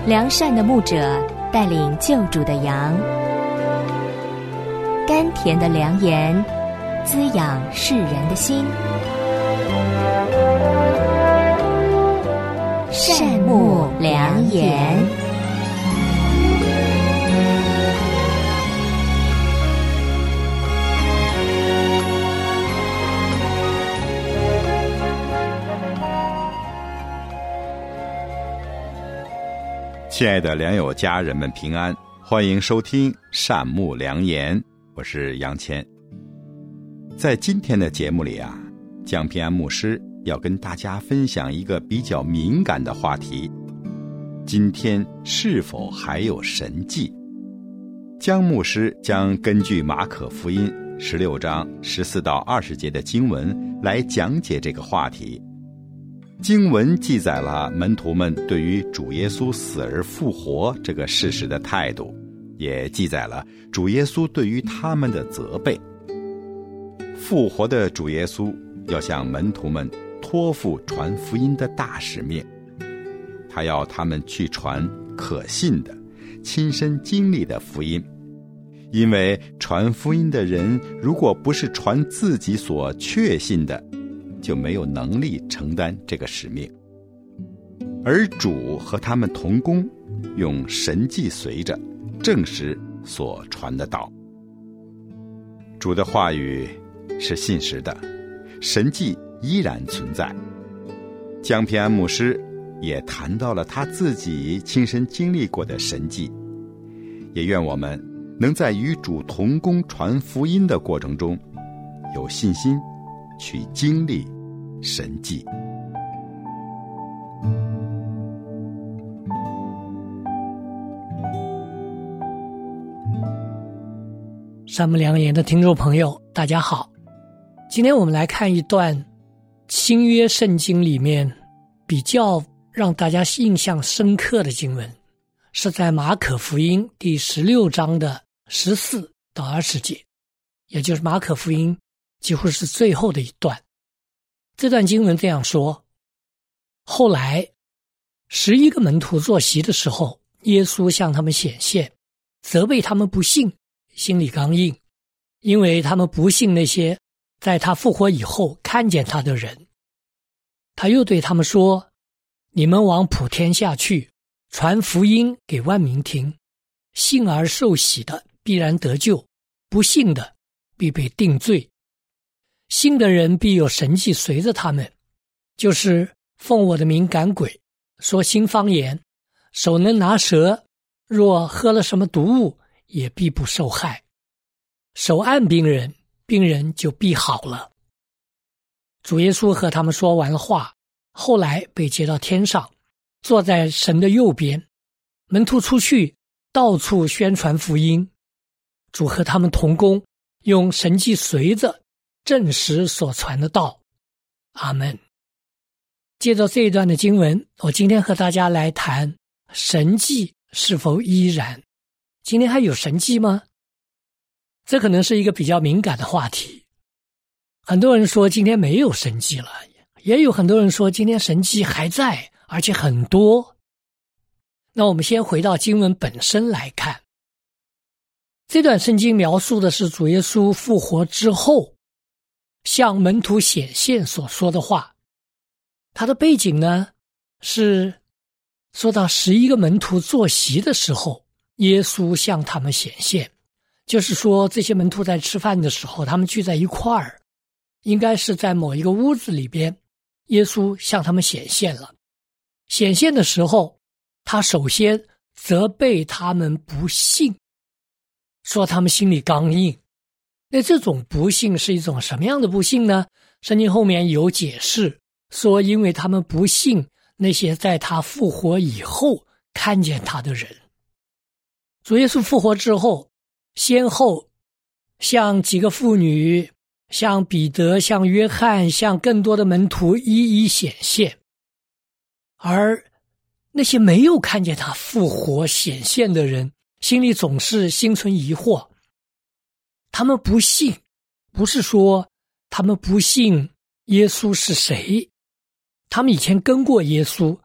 良善的牧者带领救主的羊，甘甜的良言滋养世人的心。善牧良言。 亲爱的良友家人们平安，欢迎收听善牧良言，我是杨谦。在今天的节目里啊，江平安牧师要跟大家分享一个比较敏感的话题：今天是否还有神迹？江牧师将根据马可福音16章14到20节的经文来讲解这个话题。经文记载了门徒们对于主耶稣死而复活这个事实的态度，也记载了主耶稣对于他们的责备。复活的主耶稣要向门徒们托付传福音的大使命，他要他们去传可信的、亲身经历的福音。因为传福音的人如果不是传自己所确信的，就没有能力承担这个使命。而主和他们同工，用神迹随着证实所传的道。主的话语是信实的，神迹依然存在。江平安牧师也谈到了他自己亲身经历过的神迹，也愿我们能在与主同工传福音的过程中，有信心去经历神迹。 善牧良言的听众朋友大家好，今天我们来看一段新约圣经里面比较让大家印象深刻的经文，是在马可福音第16章的14到20节，也就是马可福音几乎是最后的一段。这段经文这样说：后来11个门徒坐席的时候，耶稣向他们显现，责备他们不信，心里刚硬，因为他们不信那些在他复活以后看见他的人。他又对他们说：你们往普天下去，传福音给万民听，信而受洗的必然得救，不信的必被定罪。信的人必有神迹随着他们，就是奉我的名赶鬼，说新方言，手能拿蛇，若喝了什么毒物也必不受害。手按病人，病人就必好了。主耶稣和他们说完了话，后来被接到天上，坐在神的右边。门徒出去，到处宣传福音。主和他们同工，用神迹随着证实所传的道。阿们。借着这一段的经文，我今天和大家来谈神迹是否依然。今天还有神迹吗？这可能是一个比较敏感的话题。很多人说今天没有神迹了，也有很多人说今天神迹还在，而且很多。那我们先回到经文本身来看，这段圣经描述的是主耶稣复活之后向门徒显现所说的话。他的背景呢，是说到11个门徒坐席的时候，耶稣向他们显现，就是说这些门徒在吃饭的时候，他们聚在一块儿，应该是在某一个屋子里边，耶稣向他们显现了。显现的时候，他首先责备他们不信，说他们心里刚硬。那这种不信是一种什么样的不信呢？圣经后面有解释，说因为他们不信那些在他复活以后看见他的人。主耶稣复活之后，先后向几个妇女，向彼得，向约翰，向更多的门徒一一显现。而那些没有看见他复活显现的人，心里总是心存疑惑。他们不信，不是说他们不信耶稣是谁，他们以前跟过耶稣，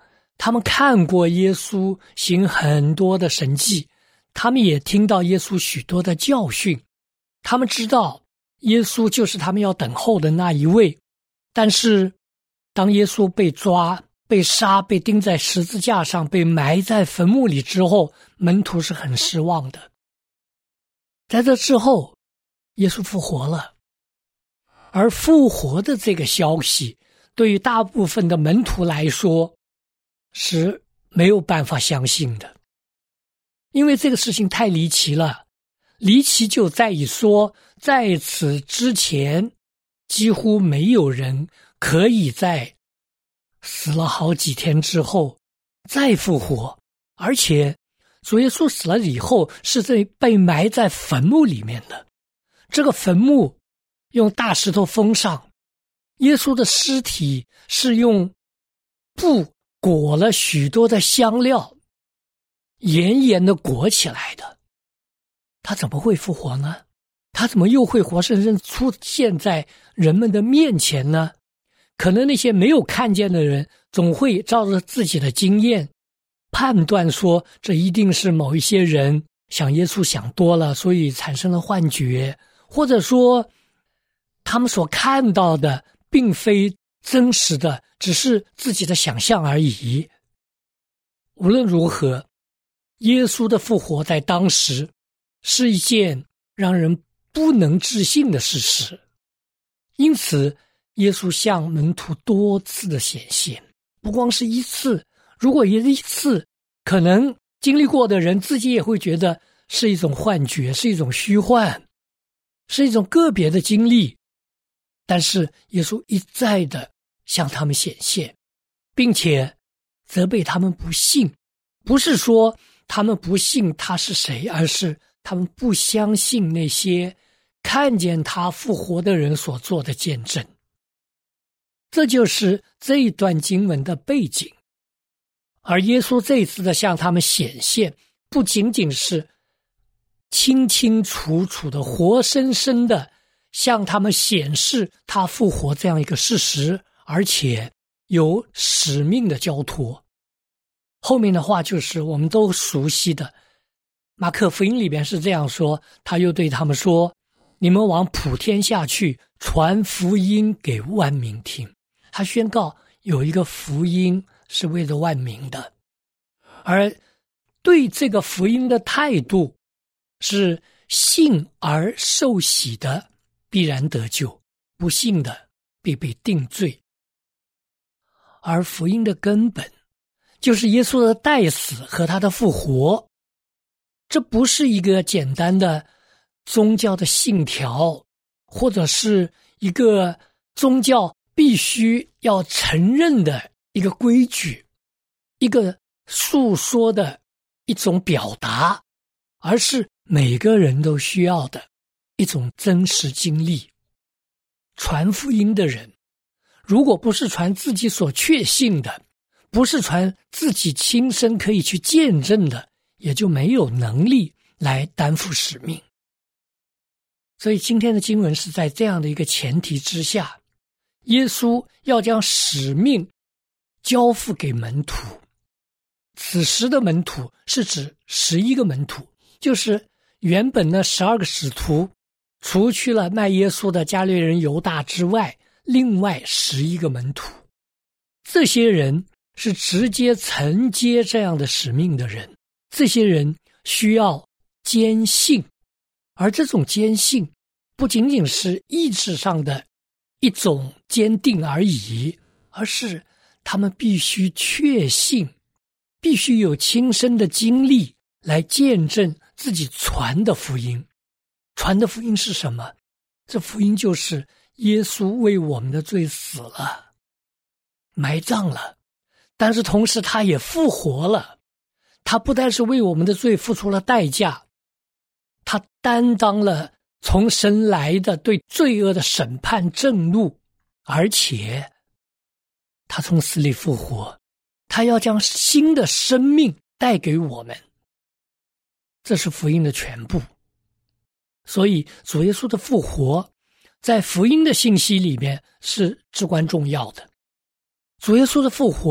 他们看过耶稣行很多的神迹，他们也听到耶稣许多的教训，他们知道耶稣就是他们要等候的那一位。但是当耶稣被抓、被杀、被钉在十字架上、被埋在坟墓里之后，门徒是很失望的。在这之后，耶稣复活了，而复活的这个消息对于大部分的门徒来说是没有办法相信的，因为这个事情太离奇了。离奇就在于说，在此之前几乎没有人可以在死了好几天之后再复活，而且主耶稣死了以后是被埋在坟墓里面的，这个坟墓用大石头封上，耶稣的尸体是用布裹了许多的香料严严地裹起来的，他怎么会复活呢？他怎么又会活生生出现在人们的面前呢？可能那些没有看见的人总会照着自己的经验判断说，这一定是某一些人想耶稣想多了，所以产生了幻觉，或者说他们所看到的并非真实的，只是自己的想象而已。无论如何，耶稣的复活在当时是一件让人不能置信的事实，因此耶稣向门徒多次的显现，不光是一次，如果一次，可能经历过的人自己也会觉得是一种幻觉，是一种虚幻，是一种个别的经历。但是耶稣一再的向他们显现，并且责备他们不信，不是说他们不信他是谁，而是他们不相信那些看见他复活的人所做的见证。这就是这一段经文的背景。而耶稣这一次的向他们显现，不仅仅是清清楚楚的活生生的向他们显示他复活这样一个事实，而且有使命的交托。后面的话就是我们都熟悉的，马可福音里边是这样说，他又对他们说，你们往普天下去，传福音给万民听。他宣告有一个福音是为了万民的，而对这个福音的态度是信而受洗的必然得救，不信的必被定罪。而福音的根本就是耶稣的代死和他的复活，这不是一个简单的宗教的信条，或者是一个宗教必须要承认的一个规矩，一个诉说的一种表达，而是每个人都需要的一种真实经历。传福音的人，如果不是传自己所确信的，不是传自己亲身可以去见证的，也就没有能力来担负使命。所以今天的经文是在这样的一个前提之下，耶稣要将使命交付给门徒。此时的门徒是指11个门徒，就是原本的12个使徒，除去了卖耶稣的加略人犹大之外，另外11个门徒。这些人是直接承接这样的使命的人，这些人需要坚信，而这种坚信不仅仅是意志上的一种坚定而已，而是他们必须确信，必须有亲身的经历来见证自己传的福音。传的福音是什么？这福音就是耶稣为我们的罪死了，埋葬了，但是同时他也复活了。他不但是为我们的罪付出了代价，他担当了从神来的对罪恶的审判震怒，而且他从死里复活，他要将新的生命带给我们。这是福音的全部。所以主耶稣的复活在福音的信息里面是至关重要的。主耶稣的复活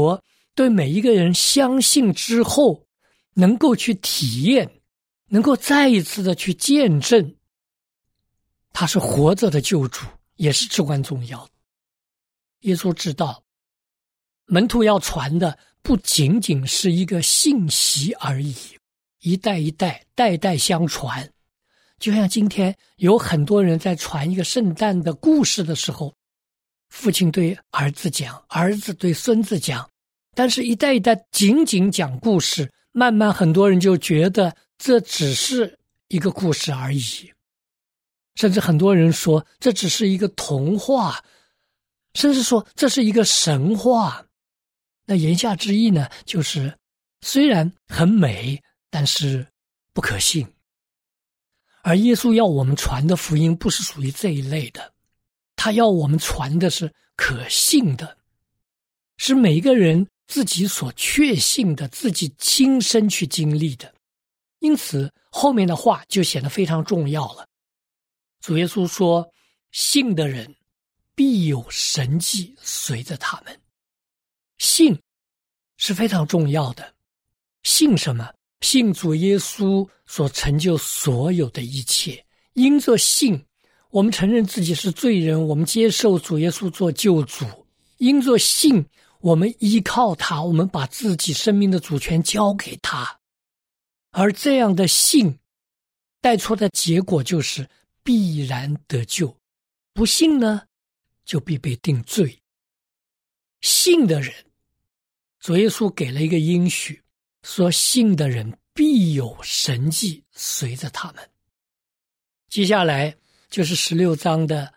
对每一个人相信之后能够去体验，能够再一次的去见证他是活着的救主，也是至关重要的。耶稣知道门徒要传的不仅仅是一个信息而已，一代一代，代代相传。就像今天有很多人在传一个圣诞的故事的时候，父亲对儿子讲，儿子对孙子讲，但是一代一代仅仅讲故事，慢慢很多人就觉得这只是一个故事而已，甚至很多人说这只是一个童话，甚至说这是一个神话。那言下之意呢，就是虽然很美，但是不可信。而耶稣要我们传的福音不是属于这一类的，他要我们传的是可信的，是每一个人自己所确信的，自己亲身去经历的。因此后面的话就显得非常重要了。主耶稣说，信的人必有神迹随着他们。信是非常重要的。信什么？信主耶稣所成就所有的一切。因着信，我们承认自己是罪人，我们接受主耶稣做救主。因着信，我们依靠他，我们把自己生命的主权交给他。而这样的信带出的结果就是必然得救，不信呢，就必被定罪。信的人，主耶稣给了一个应许，说信的人必有神迹随着他们。接下来就是16章的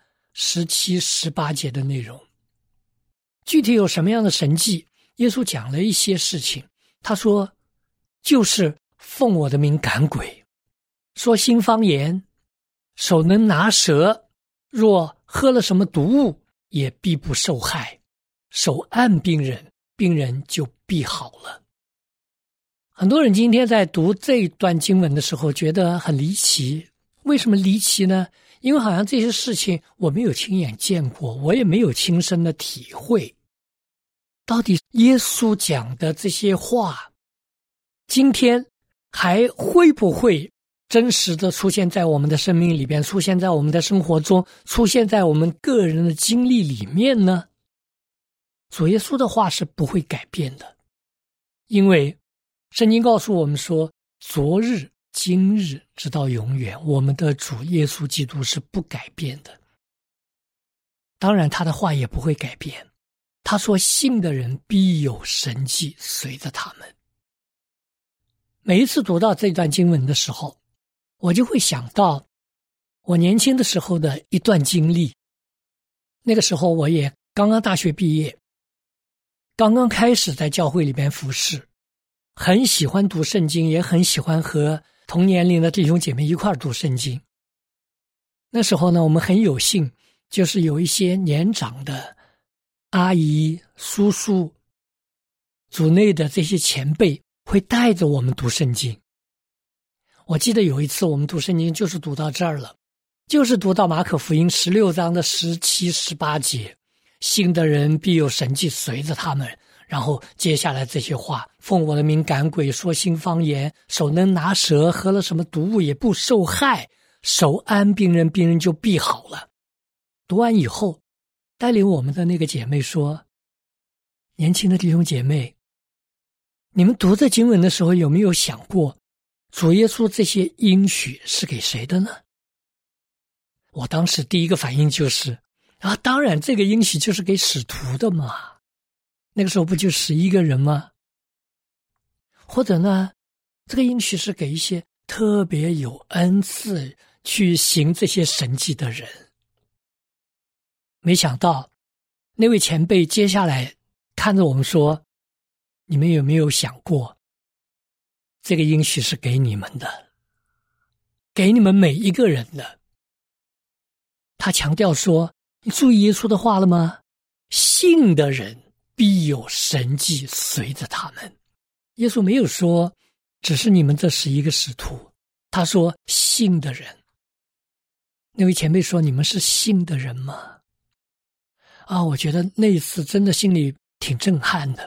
17、18节的内容。具体有什么样的神迹？耶稣讲了一些事情。他说，就是奉我的名赶鬼，说新方言，手能拿蛇，若喝了什么毒物，也必不受害，手按病人，病人就必好了。很多人今天在读这一段经文的时候觉得很离奇。为什么离奇呢？因为好像这些事情我没有亲眼见过，我也没有亲身的体会。到底耶稣讲的这些话，今天还会不会真实的出现在我们的生命里边，出现在我们的生活中，出现在我们个人的经历里面呢？主耶稣的话是不会改变的，因为圣经告诉我们说，昨日今日直到永远，我们的主耶稣基督是不改变的。当然他的话也不会改变，他说信的人必有神迹随着他们。每一次读到这段经文的时候，我就会想到我年轻的时候的一段经历。那个时候我也刚刚大学毕业，刚刚开始在教会里边服侍，很喜欢读圣经，也很喜欢和同年龄的弟兄姐妹一块儿读圣经。那时候呢，我们很有幸，就是有一些年长的阿姨、叔叔，组内的这些前辈会带着我们读圣经。我记得有一次我们读圣经就是读到这儿了，就是读到马可福音16章的17、18节，信的人必有神迹随着他们。然后接下来这些话，奉我的名赶鬼，说新方言，手能拿蛇，喝了什么毒物也不受害，手按病人，病人就必好了。读完以后，带领我们的那个姐妹说，年轻的弟兄姐妹，你们读这经文的时候有没有想过，主耶稣这些应许是给谁的呢？我当时第一个反应就是当然这个应许就是给使徒的嘛，那个时候不就11个人吗？或者呢，这个应许是给一些特别有恩赐去行这些神迹的人。没想到那位前辈接下来看着我们说，你们有没有想过，这个应许是给你们的，给你们每一个人的。他强调说，你注意耶稣的话了吗？信的人必有神迹随着他们。耶稣没有说只是你们这11个使徒，他说信的人。那位前辈说，你们是信的人吗？我觉得那一次真的心里挺震撼的，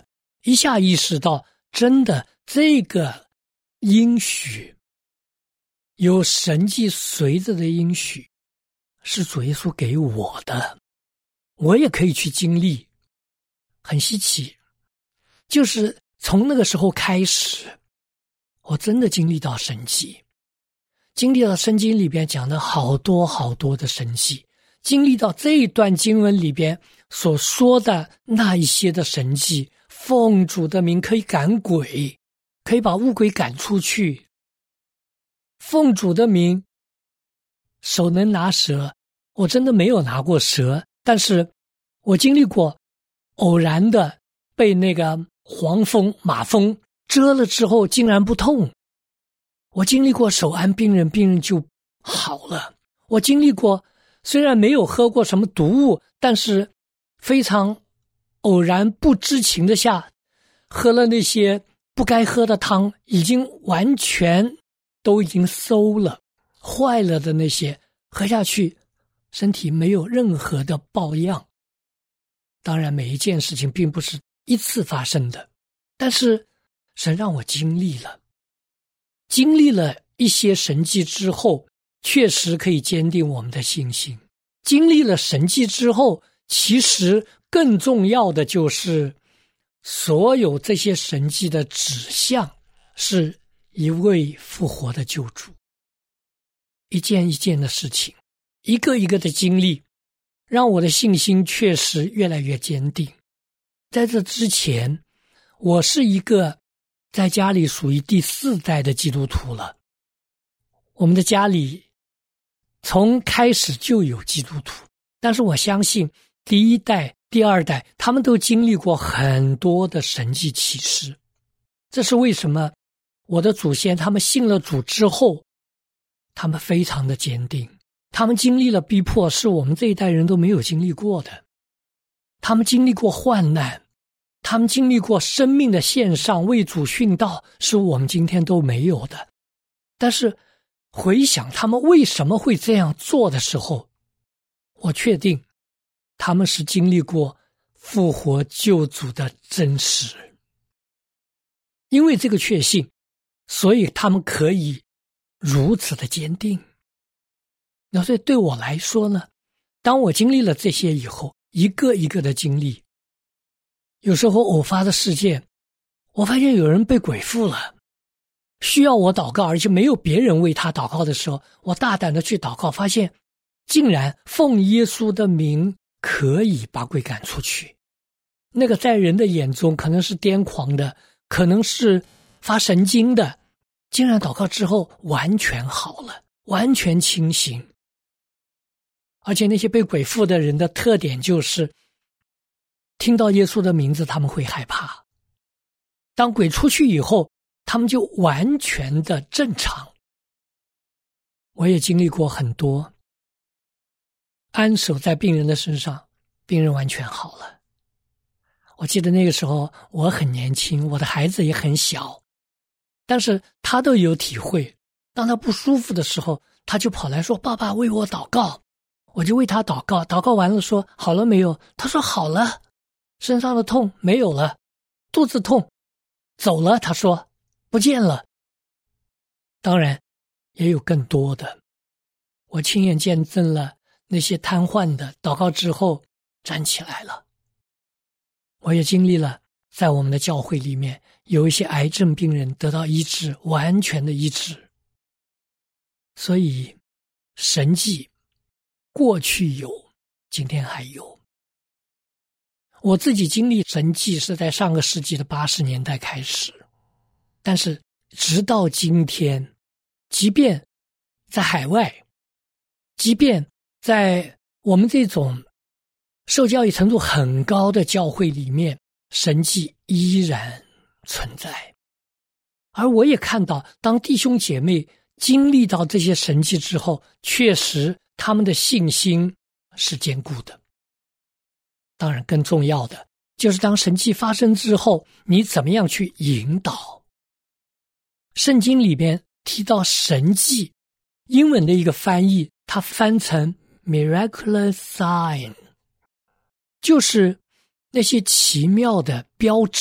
一下意识到，真的这个应许，有神迹随着的应许，是主耶稣给我的，我也可以去经历。很稀奇，就是从那个时候开始，我真的经历到神迹，经历到圣经里边讲的好多好多的神迹，经历到这一段经文里边所说的那一些的神迹，奉主的名可以赶鬼，可以把污鬼赶出去，奉主的名手能拿蛇，我真的没有拿过蛇，但是我经历过偶然的被那个黄蜂马蜂蛰了之后竟然不痛，我经历过手按病人，病人就好了，我经历过虽然没有喝过什么毒物，但是非常偶然不知情的下喝了那些不该喝的汤，已经完全都已经馊了坏了的那些，喝下去身体没有任何的抱恙。当然每一件事情并不是一次发生的，但是神让我经历了一些神迹之后，确实可以坚定我们的信心。经历了神迹之后，其实更重要的就是所有这些神迹的指向是一位复活的救主。一件一件的事情，一个一个的经历，让我的信心确实越来越坚定。在这之前，我是一个在家里属于第4代的基督徒了。我们的家里从开始就有基督徒，但是我相信第1代、第2代他们都经历过很多的神迹奇事。这是为什么我的祖先他们信了主之后，他们非常的坚定，他们经历了逼迫是我们这一代人都没有经历过的，他们经历过患难，他们经历过生命的献上为主殉道，是我们今天都没有的。但是回想他们为什么会这样做的时候，我确定他们是经历过复活救主的真实。因为这个确信，所以他们可以如此的坚定。那所以对我来说呢，当我经历了这些以后，一个一个的经历，有时候偶发的事件，我发现有人被鬼附了，需要我祷告，而且没有别人为他祷告的时候，我大胆的去祷告，发现竟然奉耶稣的名可以把鬼赶出去。那个在人的眼中可能是癫狂的，可能是发神经的，竟然祷告之后完全好了，完全清醒。而且那些被鬼附的人的特点就是听到耶稣的名字他们会害怕，当鬼出去以后他们就完全的正常。我也经历过很多安守在病人的身上，病人完全好了。我记得那个时候我很年轻，我的孩子也很小，但是他都有体会，当他不舒服的时候，他就跑来说爸爸为我祷告，我就为他祷告，祷告完了说好了没有，他说好了，身上的痛没有了，肚子痛走了，他说不见了。当然也有更多的，我亲眼见证了那些瘫痪的祷告之后站起来了。我也经历了在我们的教会里面有一些癌症病人得到医治，完全的医治。所以神迹过去有，今天还有。我自己经历神迹是在上个世纪的80年代开始，但是直到今天，即便在海外，即便在我们这种受教育程度很高的教会里面，神迹依然存在。而我也看到当弟兄姐妹经历到这些神迹之后，确实他们的信心是坚固的。当然更重要的就是当神迹发生之后，你怎么样去引导。圣经里边提到神迹，英文的一个翻译它翻成 miraculous sign， 就是那些奇妙的标志，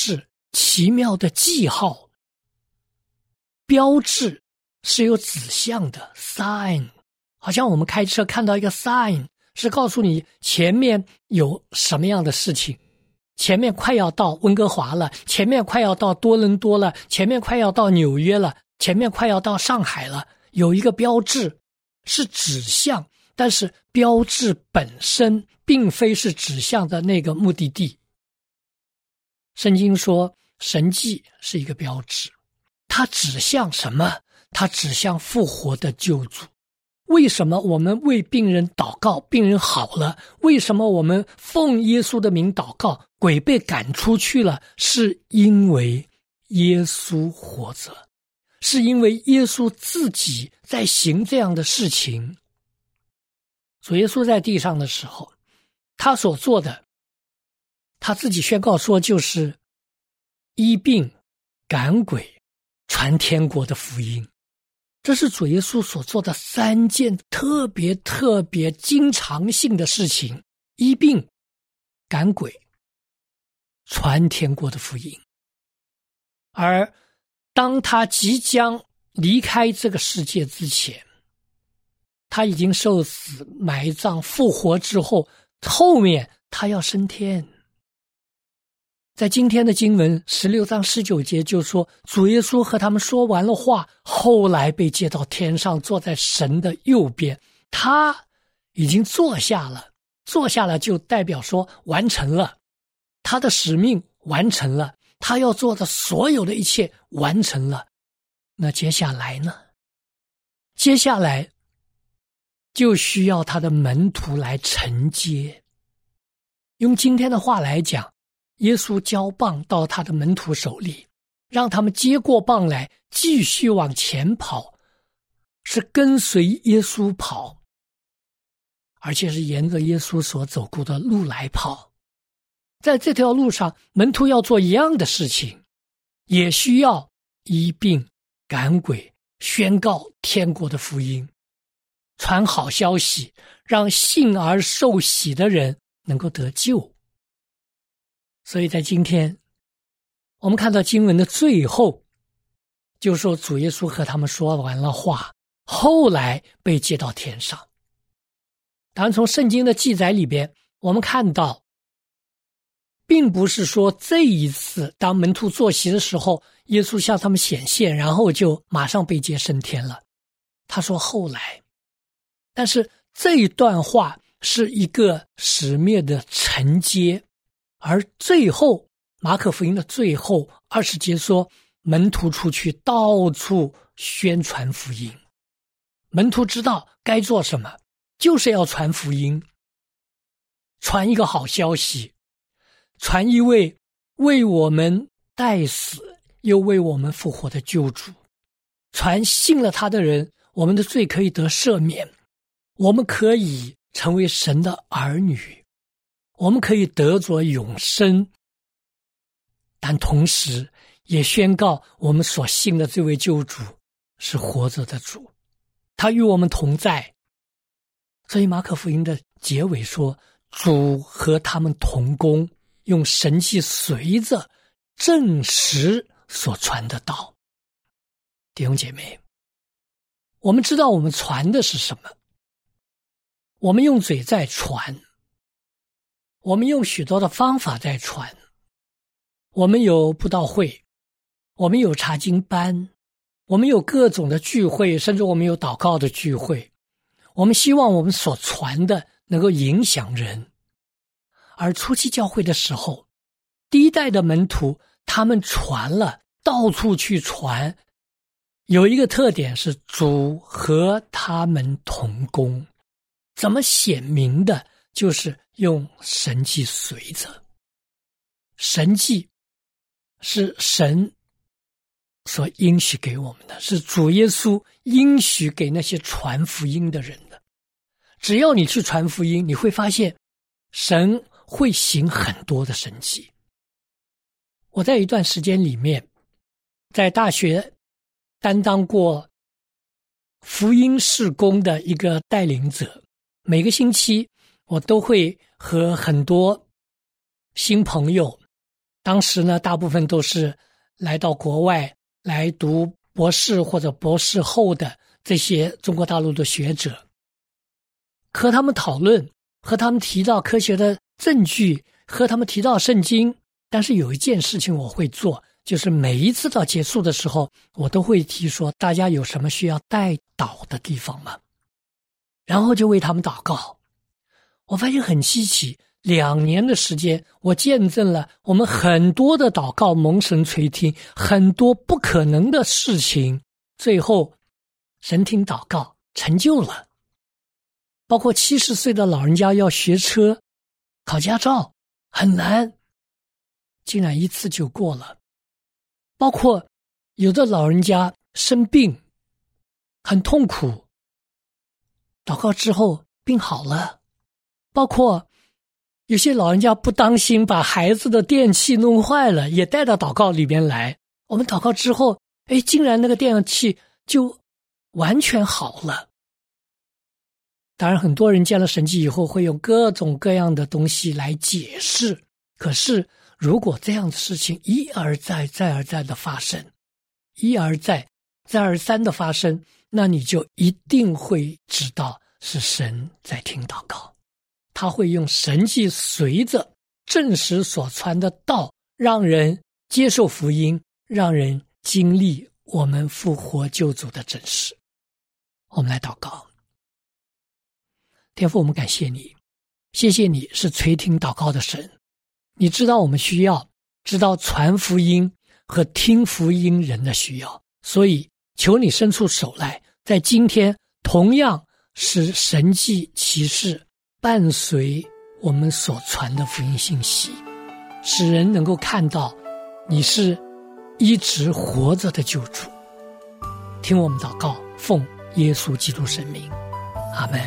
奇妙的记号，标志是有指向的 sign， 好像我们开车看到一个 sign， 是告诉你前面有什么样的事情，前面快要到温哥华了，前面快要到多伦多了，前面快要到纽约了，前面快要到上海了，有一个标志是指向，但是标志本身并非是指向的那个目的地。圣经说神迹是一个标志，它指向什么？它指向复活的救主。为什么我们为病人祷告，病人好了？为什么我们奉耶稣的名祷告，鬼被赶出去了？是因为耶稣活着，是因为耶稣自己在行这样的事情。主耶稣在地上的时候，他所做的，他自己宣告说，就是医病、赶鬼、传天国的福音。这是主耶稣所做的3件特别经常性的事情：医病、赶鬼、传天国的福音。而当他即将离开这个世界之前，他已经受死、埋葬、复活之后，后面他要升天。在今天的经文16章19节就说，主耶稣和他们说完了话，后来被接到天上，坐在神的右边。他已经坐下了，坐下了就代表说完成了，他的使命完成了，他要做的所有的一切完成了。那接下来呢？接下来就需要他的门徒来承接。用今天的话来讲，耶稣交棒到他的门徒手里，让他们接过棒来，继续往前跑，是跟随耶稣跑，而且是沿着耶稣所走过的路来跑。在这条路上，门徒要做一样的事情，也需要医病、赶鬼、宣告天国的福音，传好消息，让信而受洗的人能够得救。所以在今天我们看到经文的最后，就说主耶稣和他们说完了话，后来被接到天上。当然从圣经的记载里边，我们看到并不是说这一次当门徒坐席的时候，耶稣向他们显现，然后就马上被接升天了。他说后来，但是这一段话是一个使命的承接。而最后马可福音的最后20节说，门徒出去到处宣传福音。门徒知道该做什么，就是要传福音，传一个好消息，传一位为我们代死又为我们复活的救主，传信了他的人，我们的罪可以得赦免，我们可以成为神的儿女，我们可以得着永生，但同时也宣告我们所信的这位救主是活着的主，他与我们同在。所以马可福音的结尾说，主和他们同工，用神迹随着证实所传的道。弟兄姐妹，我们知道我们传的是什么，我们用嘴在传，我们用许多的方法在传，我们有布道会，我们有查经班，我们有各种的聚会，甚至我们有祷告的聚会，我们希望我们所传的能够影响人。而初期教会的时候，第一代的门徒他们传了，到处去传，有一个特点是主和他们同工。怎么显明的？就是用神迹随着。神迹是神所应许给我们的，是主耶稣应许给那些传福音的人的。只要你去传福音，你会发现神会行很多的神迹。我在一段时间里面在大学担当过福音事工的一个带领者，每个星期我都会和很多新朋友当时呢，大部分都是来到国外来读博士或者博士后的这些中国大陆的学者，和他们讨论，和他们提到科学的证据，和他们提到圣经。但是有一件事情我会做，就是每一次到结束的时候，我都会提说大家有什么需要代祷的地方吗？然后就为他们祷告。我发现很稀奇，2年的时间，我见证了我们很多的祷告蒙神垂听，很多不可能的事情，最后神听祷告成就了。包括70岁的老人家要学车考驾照很难，竟然1次就过了。包括有的老人家生病很痛苦，祷告之后病好了。包括有些老人家不当心把孩子的电器弄坏了，也带到祷告里边来，我们祷告之后，竟然那个电器就完全好了。当然很多人见了神迹以后会用各种各样的东西来解释，可是如果这样的事情一而再再而再的发生，一而再再而三的发生，那你就一定会知道是神在听祷告。他会用神迹随着证实所传的道，让人接受福音，让人经历我们复活救主的真实。我们来祷告。天父，我们感谢你，谢谢你是垂听祷告的神，你知道我们需要，知道传福音和听福音人的需要，所以求你伸出手来，在今天同样是神迹奇事伴随我们所传的福音信息，使人能够看到你是一直活着的救主。听我们祷告，奉耶稣基督圣名，阿们。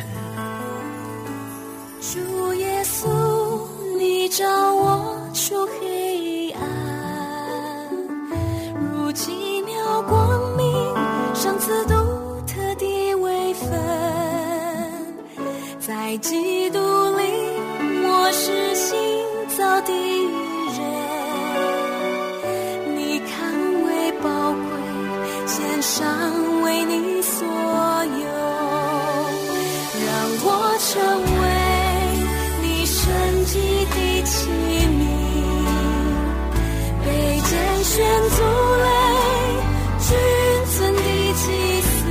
主耶稣，你照我出黑暗，如奇妙光明，赏赐独特的位分，在基督里我是新造的人，你看为宝贵，献上为你所有，让我成为神迹的器皿，被拣选族类，君尊的祭司，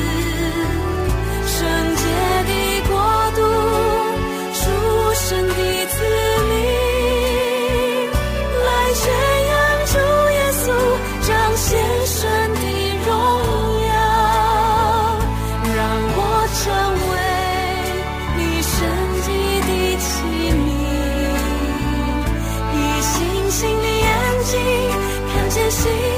圣洁的国度，属神的子民，来宣扬主耶稣彰显神的荣耀，让我成为你神迹的器皿，以星星的眼睛看见星